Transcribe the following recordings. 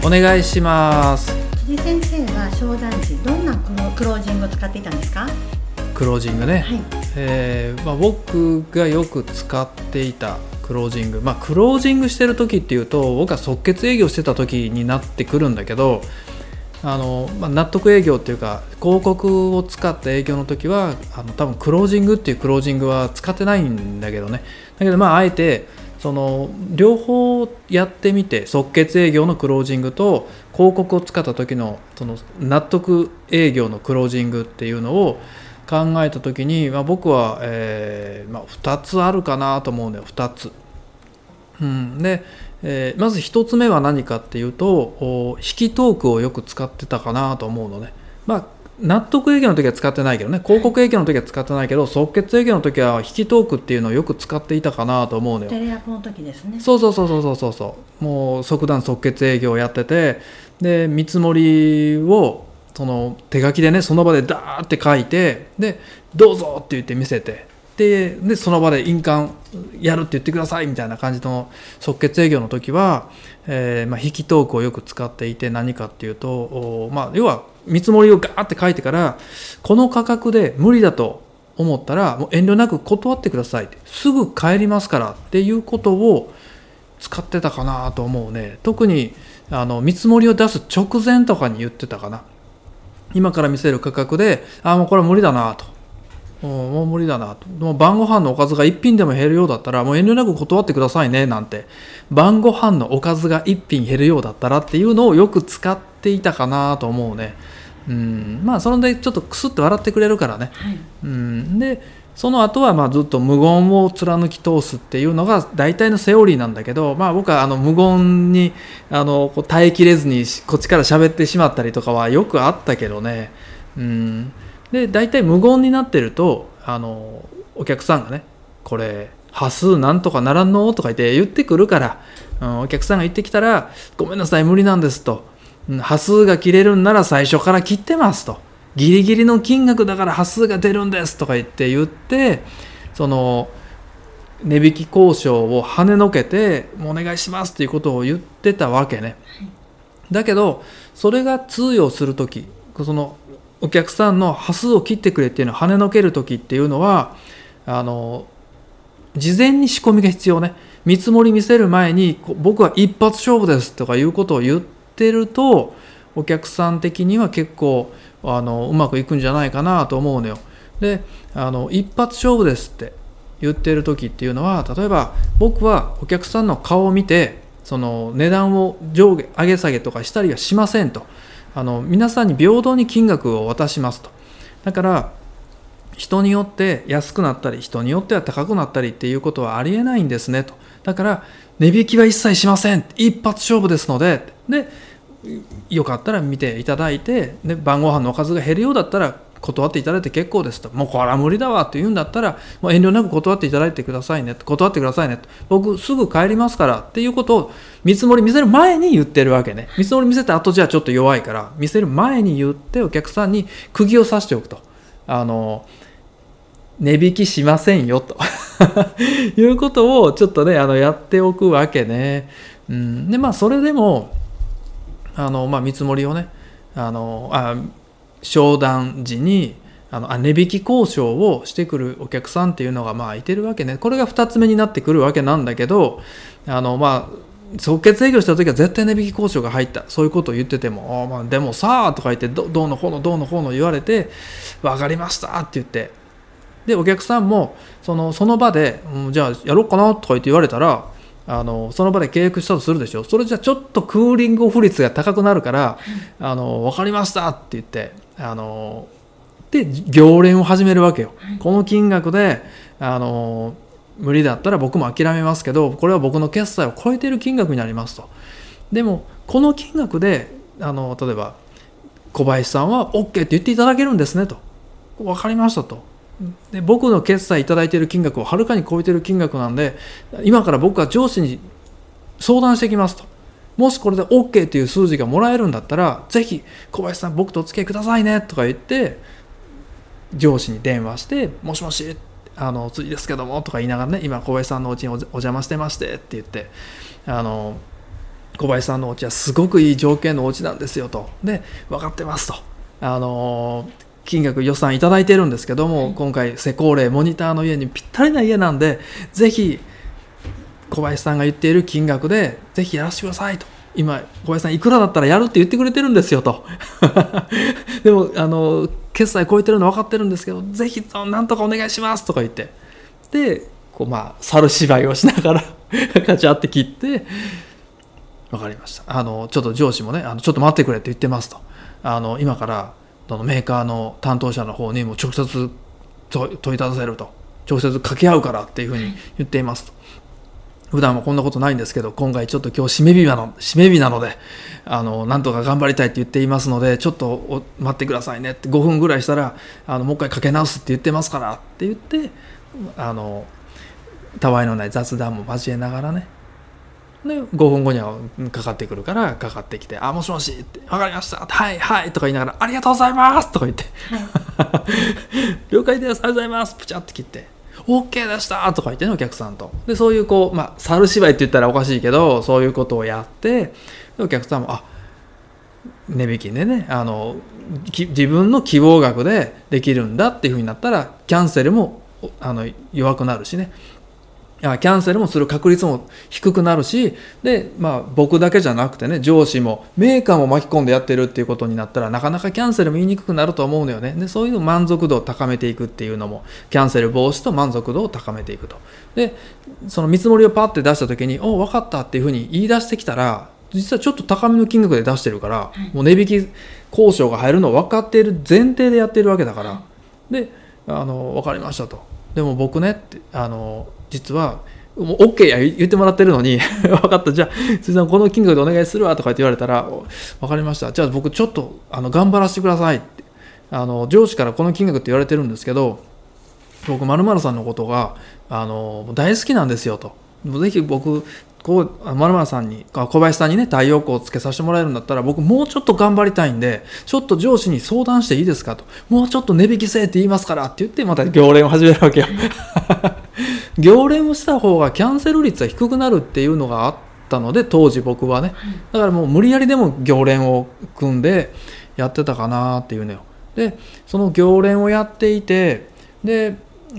お願いします。 辻先生は商談時どんなクロージングを使っていたんですか？ クロージングね、 はい。 僕がよく使っていたクロージング、クロージングしてる時っていうと僕は即決営業してた時になってくるんだけど、納得営業っていうか広告を使った営業の時は多分クロージングっていうクロージングは使ってないんだけどね。だけどあえてその両方やってみて、即決営業のクロージングと広告を使った時のその納得営業のクロージングっていうのを考えた時に、僕は、2つあるかなと思うのよ。2つ、で、まず1つ目は何かっていうと引きトークをよく使ってたかなと思うのね。納得営業の時は使ってないけどね、広告営業の時は使ってないけど、即決営業の時は引きトークっていうのをよく使っていたかなと思うのよ。 テレアポの時ですね。 そうもう即断即決営業をやってて、で見積もりをその手書きでね、その場でダーって書いて、でどうぞって言って見せて、でその場で印鑑やるって言ってくださいみたいな感じの即決営業の時は、引きトークをよく使っていて、何かっていうと要は見積もりをガーって書いてから、この価格で無理だと思ったらもう遠慮なく断ってくださいって、すぐ帰りますからっていうことを使ってたかなと思うね。特に見積もりを出す直前とかに言ってたかな。今から見せる価格でもうこれは無理だなと、もう無理だなと、もう晩ご飯のおかずが1品でも減るようだったらもう遠慮なく断ってくださいねなんて、晩ご飯のおかずが1品減るようだったらっていうのをよく使っていたかなと思うね。それでちょっとクスッと笑ってくれるからね、 はい。 でその後はずっと無言を貫き通すっていうのが大体のセオリーなんだけど、僕は無言に耐えきれずにこっちから喋ってしまったりとかはよくあったけどね。で大体無言になってるとお客さんがね、これ端数なんとかならんのとか言ってくるから、お客さんが言ってきたらごめんなさい無理なんですと、端数が切れるんなら最初から切ってますと、ギリギリの金額だから端数が出るんですとか言ってその値引き交渉を跳ねのけてもうお願いしますっていうことを言ってたわけね。だけどそれが通用するとき、そのお客さんの端数を切ってくれっていうのを跳ねのけるときっていうのは事前に仕込みが必要ね。見積もり見せる前に僕は一発勝負ですとかいうことを言ってると、お客さん的には結構うまくいくんじゃないかなと思うのよ。で一発勝負ですって言ってる時っていうのは、例えば僕はお客さんの顔を見てその値段を上げ下げとかしたりはしませんと、皆さんに平等に金額を渡しますと。だから人によって安くなったり人によっては高くなったりっていうことはありえないんですねと。だから値引きは一切しません、一発勝負ですので、よかったら見ていただいて、晩ご飯のおかずが減るようだったら断っていただいて結構ですと、もうこれは無理だわと言うんだったらもう遠慮なく断っていただいてくださいね、断ってくださいねと、僕すぐ帰りますからっていうことを見積もり見せる前に言ってるわけね。見積もり見せた後じゃちょっと弱いから、見せる前に言ってお客さんに釘を刺しておくと、値引きしませんよということをちょっとねやっておくわけね。でそれでも見積もりをね商談時に値引き交渉をしてくるお客さんっていうのがいてるわけね。これが2つ目になってくるわけなんだけど、即決営業した時は絶対値引き交渉が入った、そういうことを言っててもでもさあとか言ってどうのこうの言われて、分かりましたって言って、でお客さんもその場で、じゃあやろうかなとか言って言われたらその場で契約したとするでしょ。それじゃちょっとクーリングオフ率が高くなるから、分かりましたって言ってで行連を始めるわけよ。この金額で無理だったら僕も諦めますけど、これは僕の決済を超えている金額になりますと。でもこの金額で例えば小林さんは OK って言っていただけるんですねと。分かりましたと。で僕の決済いただいている金額をはるかに超えている金額なんで、今から僕は上司に相談してきますと。もしこれで OK という数字がもらえるんだったら、ぜひ小林さん僕とお付き合いくださいねとか言って上司に電話して、もしもし次ですけどもとか言いながらね、今小林さんのお家にお邪魔してましてって言って小林さんのお家はすごくいい条件のお家なんですよと。で、分かってますと。金額予算いただいてるんですけども、今回施工例モニターの家にぴったりな家なんで、ぜひ小林さんが言っている金額でぜひやらせてくださいと。今小林さんいくらだったらやるって言ってくれてるんですよと。でも決済超えてるの分かってるんですけど、ぜひなんとかお願いしますとか言って、で猿芝居をしながらカチャって切って、分かりました、ちょっと上司もね、ちょっと待ってくれって言ってますと。今からメーカーの担当者の方にも直接問いただせると、直接掛け合うからっていうふうに言っていますと。普段はこんなことないんですけど、今回ちょっと今日締め日なので、なんとか頑張りたいって言っていますので、ちょっと待ってくださいねって、5分ぐらいしたらもう一回かけ直すって言ってますからって言って、たわいのない雑談も交えながらね、で5分後にはかかってくるからかかってきて、もしもしって分かりましたはいはいとか言いながら、ありがとうございますとか言って、はい、了解ですありがとうございますプチャって切って、 OK でしたとか言ってね、お客さんと。でそういう猿芝居って言ったらおかしいけど、そういうことをやって、お客さんも値引きでね、自分の希望額でできるんだっていうふうになったら、キャンセルも弱くなるしね、キャンセルもする確率も低くなるし、で、僕だけじゃなくてね、上司もメーカーも巻き込んでやってるっていうことになったら、なかなかキャンセルも言いにくくなると思うのよね。でそういう満足度を高めていくっていうのも、キャンセル防止と満足度を高めていくと。でその見積もりをパッて出した時に、分かったっていうふうに言い出してきたら、実はちょっと高めの金額で出してるから、もう値引き交渉が入るのを分かっている前提でやってるわけだから、で分かりましたと。でも僕ねって実はもう OK や言ってもらってるのに分かった、じゃあ辻さんこの金額でお願いするわとかって言われたら、分かりました、じゃあ僕ちょっと頑張らせてくださいって、上司からこの金額って言われてるんですけど、僕〇〇さんのことが大好きなんですよと。ぜひ僕〇〇さんに、小林さんにね、太陽光をつけさせてもらえるんだったら、僕もうちょっと頑張りたいんで、ちょっと上司に相談していいですかと。もうちょっと値引きせえって言いますからって言って、また行連を始めるわけよ。行連をした方がキャンセル率は低くなるっていうのがあったので、当時僕はね、だからもう無理やりでも行連を組んでやってたかなっていうのよ。でその行連をやっていて、で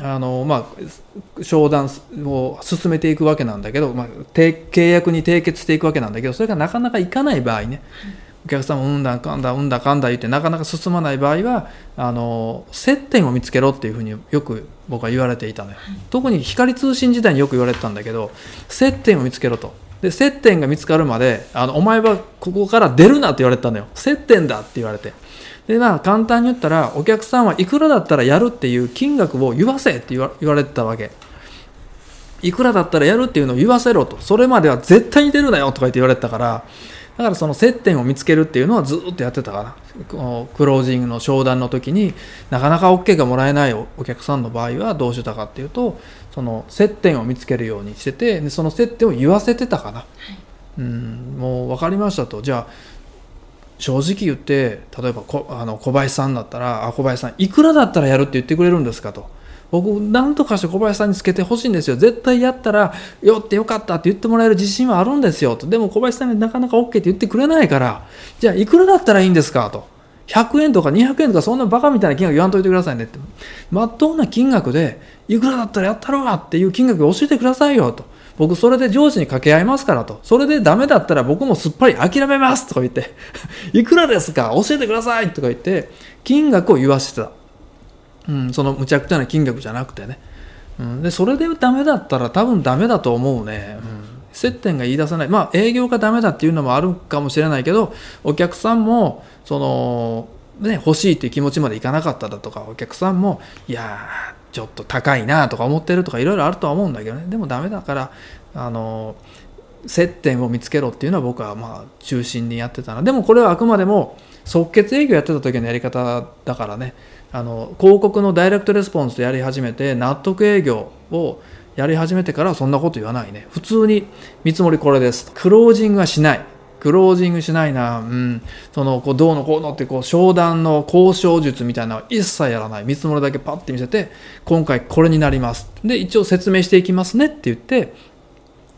商談を進めていくわけなんだけど、契約に締結していくわけなんだけど、それがなかなかいかない場合ね、お客さんもうんだかんだ言ってなかなか進まない場合は、接点を見つけろっていうふうによく僕は言われていたのよ。特に光通信時代によく言われてたんだけど、接点を見つけろと。で接点が見つかるまでお前はここから出るなって言われてたのよ。接点だって言われて、で簡単に言ったら、お客さんはいくらだったらやるっていう金額を言わせって言われてたわけ。いくらだったらやるっていうのを言わせろと。それまでは絶対に出るなよとか言って言われてたから、だからその接点を見つけるっていうのはずっとやってたかな。クロージングの商談の時になかなか OK がもらえないお客さんの場合はどうしてたかっていうと、その接点を見つけるようにしてて、でその接点を言わせてたかな、もう分かりましたと。じゃあ正直言って、例えば小林さんだったら、小林さんいくらだったらやるって言ってくれるんですかと。僕何とかして小林さんにつけてほしいんですよ、絶対やったらよってよかったって言ってもらえる自信はあるんですよと。でも小林さんがなかなか OK って言ってくれないから、じゃあいくらだったらいいんですかと。100円とか200円とかそんなバカみたいな金額言わんといてくださいねって、まっとうな金額でいくらだったらやったろわっていう金額を教えてくださいよと。僕それで上司に掛け合いますからと。それでダメだったら僕もすっぱり諦めますとか言っていくらですか教えてくださいとか言って金額を言わせてた。そのむちゃくちゃな金額じゃなくてね、でそれでダメだったら多分ダメだと思うね、接点が言い出せない、営業がダメだっていうのもあるかもしれないけど、お客さんも欲しいっていう気持ちまでいかなかっただとか、お客さんもいやちょっと高いなとか思ってるとかいろいろあるとは思うんだけどね。でもダメだから接点を見つけろっていうのは僕は中心にやってたな。でもこれはあくまでも即決営業やってた時のやり方だからね、広告のダイレクトレスポンスやり始めて、納得営業をやり始めてからそんなこと言わないね。普通に見積もりこれです、クロージングはしない、クロージングしないな、どうのこうのって商談の交渉術みたいなのは一切やらない。見積もりだけパッて見せて、今回これになりますで一応説明していきますねって言って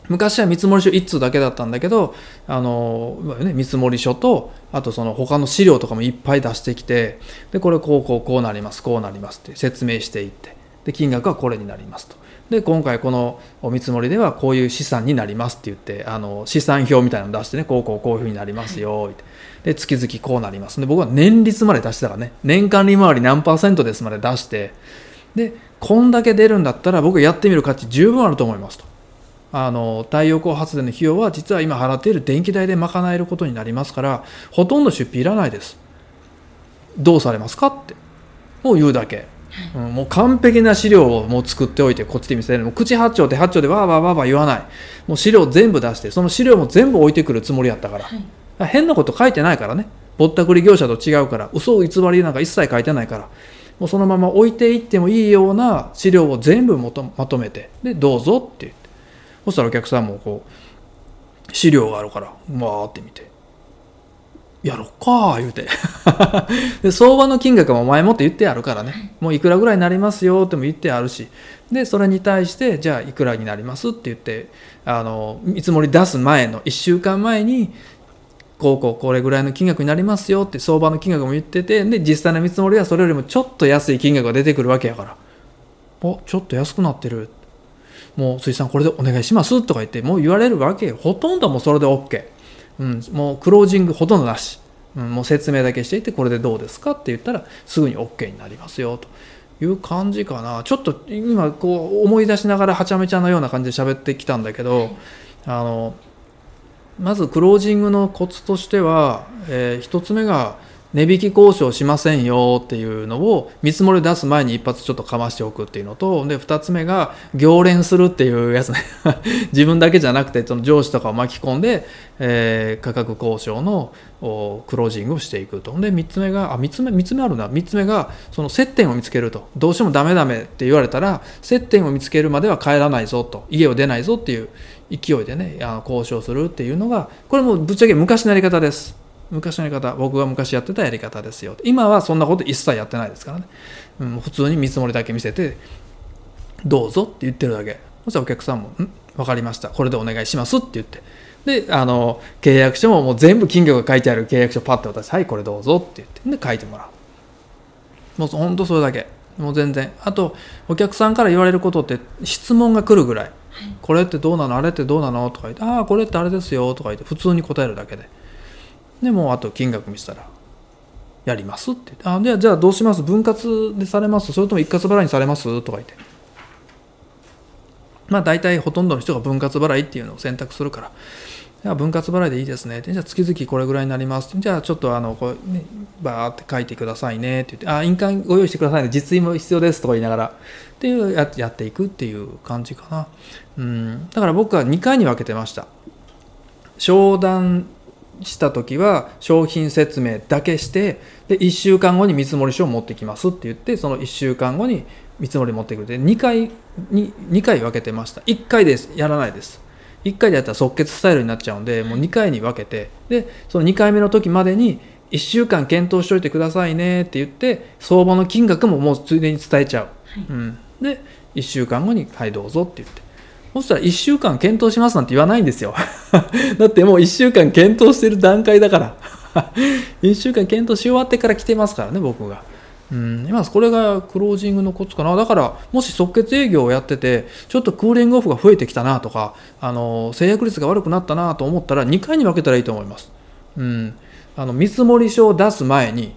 昔は見積書1通だけだったんだけど、見積書とあとその他の資料とかもいっぱい出してきて、でこれこうなりますこうなりますって説明していって、で金額はこれになりますと、で今回このお見積もりではこういう資産になりますって言って、資産表みたいなの出してね、こういうふうになりますよって、で月々こうなります。で僕は年率まで出してたからね、年間利回り何%ですまで出して、でこんだけ出るんだったら僕やってみる価値十分あると思いますと。太陽光発電の費用は実は今払っている電気代で賄えることになりますから、ほとんど出費いらないです。どうされますかってもう言うだけ、もう完璧な資料をもう作っておいてこっちで見せる。もう口八丁手八丁でわーわーわーわー言わない。もう資料全部出して、その資料も全部置いてくるつもりやったから、変なこと書いてないからね、ぼったくり業者と違うから、嘘偽りなんか一切書いてないから、もうそのまま置いていってもいいような資料を全部まとめて、でどうぞって言って、そしたらお客さんもこう資料があるからわーって見て、やろっか言うてで相場の金額も前もって言ってあるからね、もういくらぐらいになりますよっても言ってあるし、でそれに対してじゃあいくらになりますって言って、見積もり出す前の1週間前にこれぐらいの金額になりますよって相場の金額も言ってて、で実際の見積もりはそれよりもちょっと安い金額が出てくるわけやから、ちょっと安くなってる、もう水産これでお願いしますとか言ってもう言われるわけよ。ほとんどもうそれで OK、もうクロージングほとんどなし、もう説明だけしていて、これでどうですかって言ったらすぐに OK になりますよという感じかな。ちょっと今こう思い出しながらはちゃめちゃなような感じで喋ってきたんだけど、まずクロージングのコツとしては、一つ目が値引き交渉しませんよっていうのを見積もりを出す前に一発ちょっとかましておくっていうのと、で2つ目が行連するっていうやつね自分だけじゃなくてその上司とかを巻き込んで、価格交渉のクロージングをしていくと。で3つ目が3つ目あるな。3つ目がその接点を見つけると。どうしてもダメって言われたら接点を見つけるまでは帰らないぞと、家を出ないぞっていう勢いでね交渉するっていうのが、これもぶっちゃけ昔のやり方です。昔のやり方、僕が昔やってたやり方ですよ。今はそんなこと一切やってないですからね、普通に見積もりだけ見せてどうぞって言ってるだけ。そしたらお客さんも分かりました、これでお願いしますって言って、で契約書ももう全部金額が書いてある契約書パッて渡して、はいこれどうぞって言って、で書いてもらう。もうほんとそれだけ。もう全然。あとお客さんから言われることって質問が来るぐらい、これってどうなの、あれってどうなのとか言って、これってあれですよとか言って普通に答えるだけで、でもうあと金額見せたらやりますって言って、じゃあどうします、分割でされます、それとも一括払いにされますとか言って、大体ほとんどの人が分割払いっていうのを選択するから、じゃあ分割払いでいいですねって、じゃあ月々これぐらいになります、じゃあちょっとこれ、ね、バーって書いてくださいねって言って、印鑑ご用意してくださいね、実印も必要ですとか言いながらっていうやっていくっていう感じかな。だから僕は2回に分けてました。商談した時は商品説明だけして、で1週間後に見積書を持ってきますって言って、その1週間後に見積もり持ってくるで2回分けてました。1回でやらないです。1回でやったら即決スタイルになっちゃうんで、もう2回に分けて、でその2回目の時までに1週間検討しておいてくださいねって言って、相場の金額ももうついでに伝えちゃう、で1週間後にはいどうぞって言って、そしたら1週間検討しますなんて言わないんですよだってもう1週間検討してる段階だから1週間検討し終わってから来てますからね、僕が。今これがクロージングのコツかな。だからもし即決営業をやっててちょっとクーリングオフが増えてきたなとか、制約率が悪くなったなと思ったら2回に分けたらいいと思います。見積書を出す前に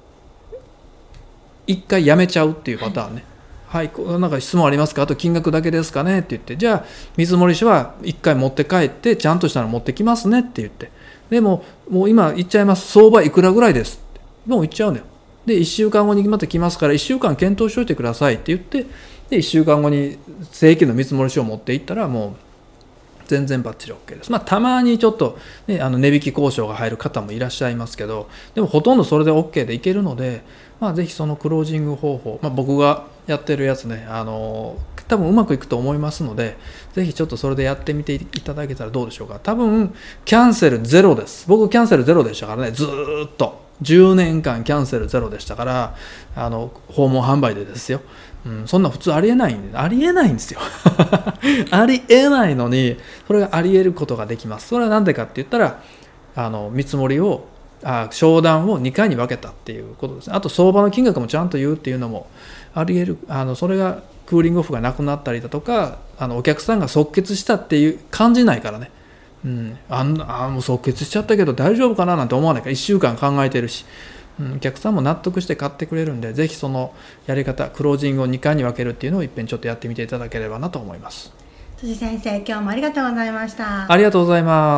1回やめちゃうっていうパターンね。はい、なんか質問ありますか、あと金額だけですかねって言って、じゃあ見積書は1回持って帰ってちゃんとしたの持ってきますねって言って、でもう今言っちゃいます、相場いくらぐらいですってもう言っちゃうんだよ。で1週間後にまた来ますから1週間検討しておいてくださいって言って、で1週間後に正規の見積書を持っていったらもう全然バッチリ OK です。たまにちょっと、ね、値引き交渉が入る方もいらっしゃいますけど、でもほとんどそれで OK でいけるので、ぜひそのクロージング方法、僕がやってるやつね、多分うまくいくと思いますので、ぜひちょっとそれでやってみていただけたらどうでしょうか。多分キャンセルゼロです。僕キャンセルゼロでしたからね、ずっと10年間キャンセルゼロでしたから、訪問販売でですよ。 そんな普通ありえないんですよありえないのにそれがありえることができます。それは何でかって言ったら見積もりを商談を2回に分けたっていうことですね。あと相場の金額もちゃんと言うっていうのもありえる。それがクーリングオフがなくなったりだとかお客さんが即決したっていう感じないからね、もう即決しちゃったけど大丈夫かななんて思わないから1週間考えてるし、お客さんも納得して買ってくれるんで、ぜひそのやり方クロージングを2回に分けるっていうのを一遍ちょっとやってみていただければなと思います。 辻先生、今日もありがとうございました。 ありがとうございます。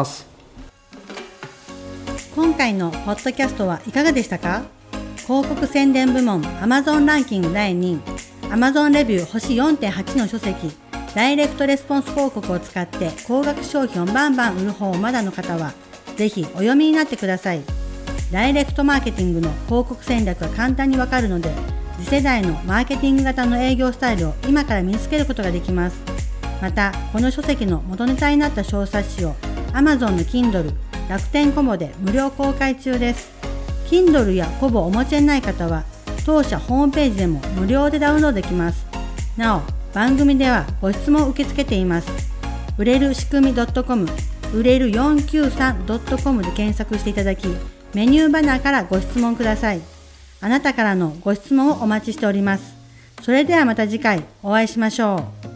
今回のポッドキャストはいかがでしたか？広告宣伝部門 Amazon ランキング第2位、 Amazon レビュー星 4.8 の書籍ダイレクトレスポンス広告を使って高額商品をバンバン売る方をまだの方はぜひお読みになってください。ダイレクトマーケティングの広告戦略が簡単にわかるので、次世代のマーケティング型の営業スタイルを今から身につけることができます。またこの書籍の元ネタになった小冊子を Amazon の Kindle、楽天コボで無料公開中です。 Kindle やコボをお持ちでない方は当社ホームページでも無料でダウンロードできます。なお番組ではご質問を受け付けています。売れる仕組み .com、 売れる 493.com で検索していただき、メニューバナーからご質問ください。あなたからのご質問をお待ちしております。それではまた次回お会いしましょう。